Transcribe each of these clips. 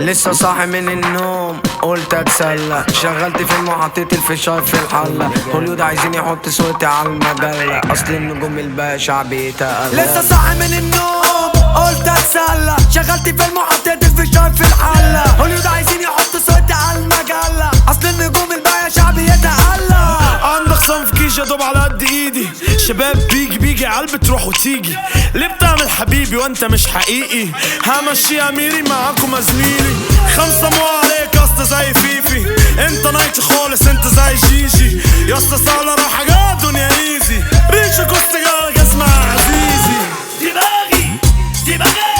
لسه صاحي من النوم قلت اتسلى، شغلت فيلم وحطيت الفشار في الحلة. هوليود عايزين يحط صوتي على المجلة، اصل النجوم الباقي شعبي تقل. لسه صاحي من النوم قلت اتسلى، شغلت فيلم وحطيت الفشار في الحلة. هوليود عايزين يحط صوتي على المجلة، اصل النجوم الباقي شعبي يتقلى. عندك صنف كيش يا دوب على قد ايدي، شباب بيجي عالبة تروح وتيجي. ليه بتعمل حبيبي وانت مش حقيقي؟ همشي اميري معاكم يا زميلي. 5 مو عليك يا اسطى زي فيفي، انت نايتي خالص انت زي جيجي. يا اسطى سهلة رايحة جاية دنيا ايزي، ريشة كوست جالك اسمها عزيزي. دماغي دماغي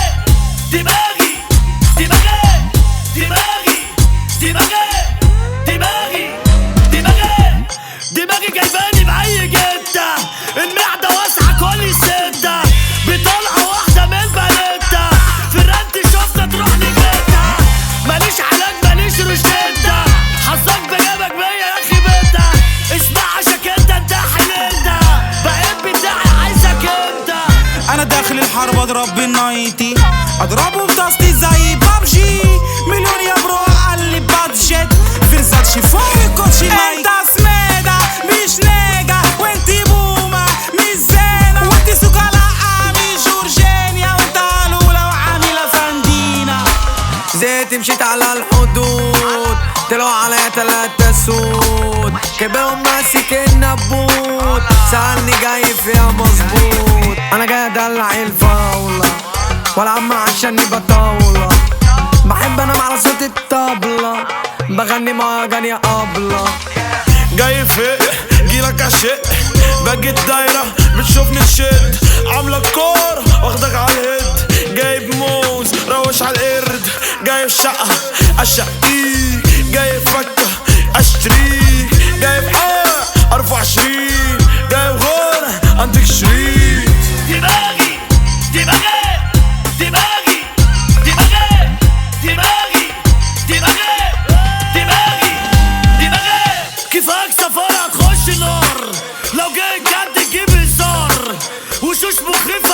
دماغي دماغي دماغي دماغي دماغي دماغي دماغي جايباني بأي جدة، المعدة واسعة كل ستة، بطلعة واحدة من البلدة، فرنتي شفتها تروح لجدة. ماليش علاج ماليش روشتة، حظك بجابك بيا يا اخي بدة. اسمع عشان كده انت حللدة، بقيت بتاعي عايزك انت. انا داخل الحرب اضرب بالنايتي، اضربه بطاستي زي بابجي. مليون يا برو علي بادجت، فيرزاتشي فوق الكوتشي ماي. انت سميدة مش نيجا وانتي بومة مش زينة، وانتي سوكالاء مش جورجينيا، وانت لولا وعاملة فاندينا. زيت مشيت على الحدود، طلعوا عليا 3 سود، كبهم ماسك النبوت، سألني جاي فيها مظبوط. انا جاي ادلع الفاولة والعب مع عشاني بطاولة، بحب انام على صوت الطبلة، بغني مع اغاني ابلة. جاي فيق جيلك عشق، باجي الدايرة بتشوفني تشد، عاملة كورة واخدك على الهيد. جايب موز روش على القرد، جايب شقة اشقيك، جايب فكة اشتريك، جايب حق ارفع 20، جايب غنى انتك شريك. دماغي دماغي دماغي دماغي دماغي دماغي دماغي دماغي. كيفك سفارة هتخش نار، لو جاي جد تجيب هزار، وشوش مخيفة